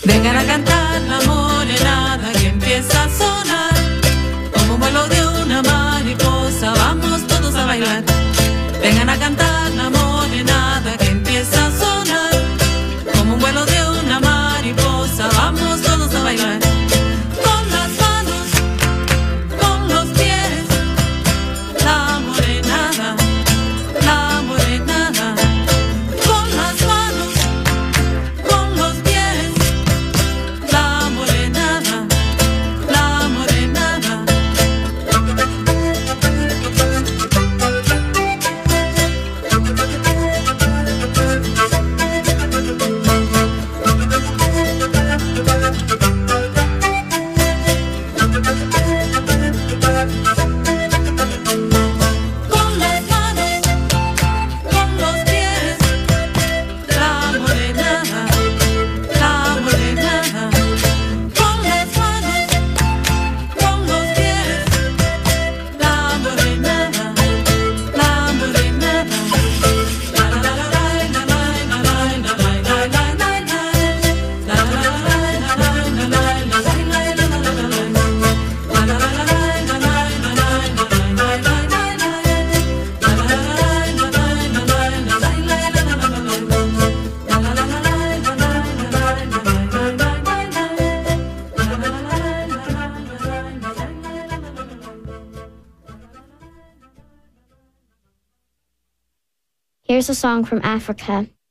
Vengan a cantar la morenada que empieza a sonar. Como un vuelo de una mariposa, vamos todos a bailar. Vengan a cantar la morenada que empieza a sonar. Como un vuelo de una mariposa, vamos todos a bailar. Con las manos, con los pies, la morenada, la morenada. Con las manos, con los pies, la morenada, la morenada. Con las manos, con los pies, la morenada, la morenada. Con las manos, con los pies, la morenada, la morenada. La la la la la la la la la la la Here's a song from Africa.